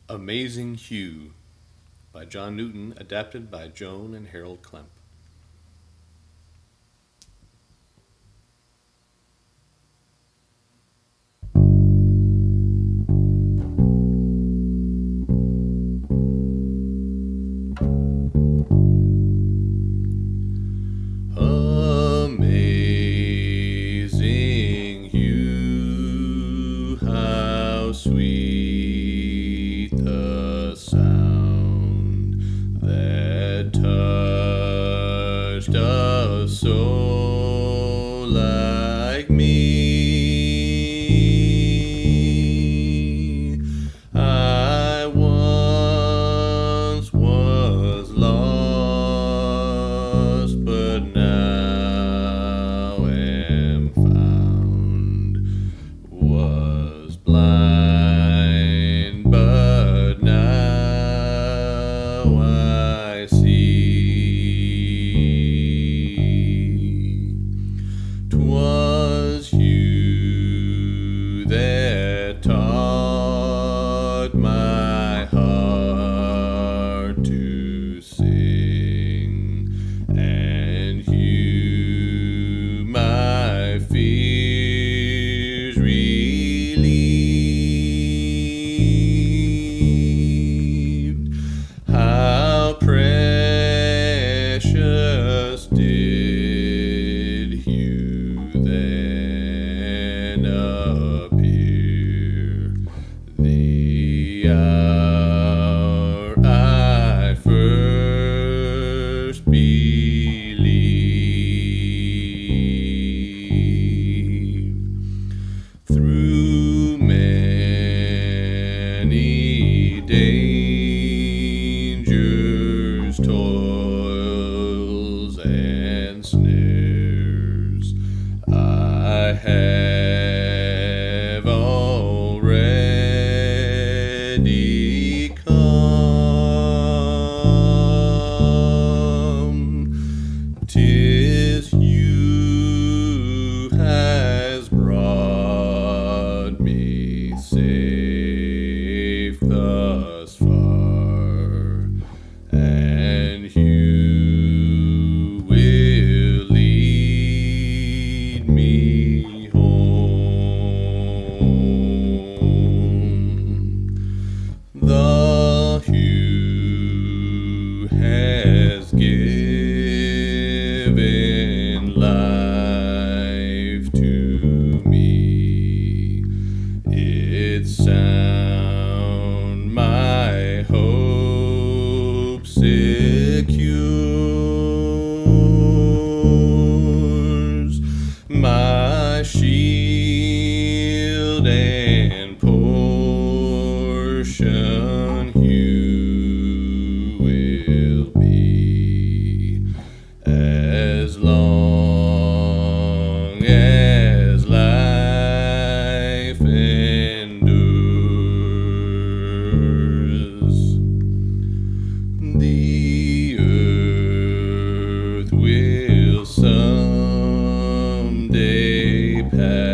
Amazing Hugh by John Newton, adapted by Joan and Harold Klemp. Amazing Hugh, how sweet the sound that touched a soul like me. I once was lost, but now am found. Was blind, but now I see. 'Twas you that taught my heart to sing, and you my fears relieved. How precious did you then appear, the hour I first believed. Through many dangers, toils, and snares, I have already come. 'Tis you has brought me safe thus far, and you will lead me home. The Hugh has given life to me. Its sound my hope secures, my shield and portion you will be, as long as life endures. The earth will someday pass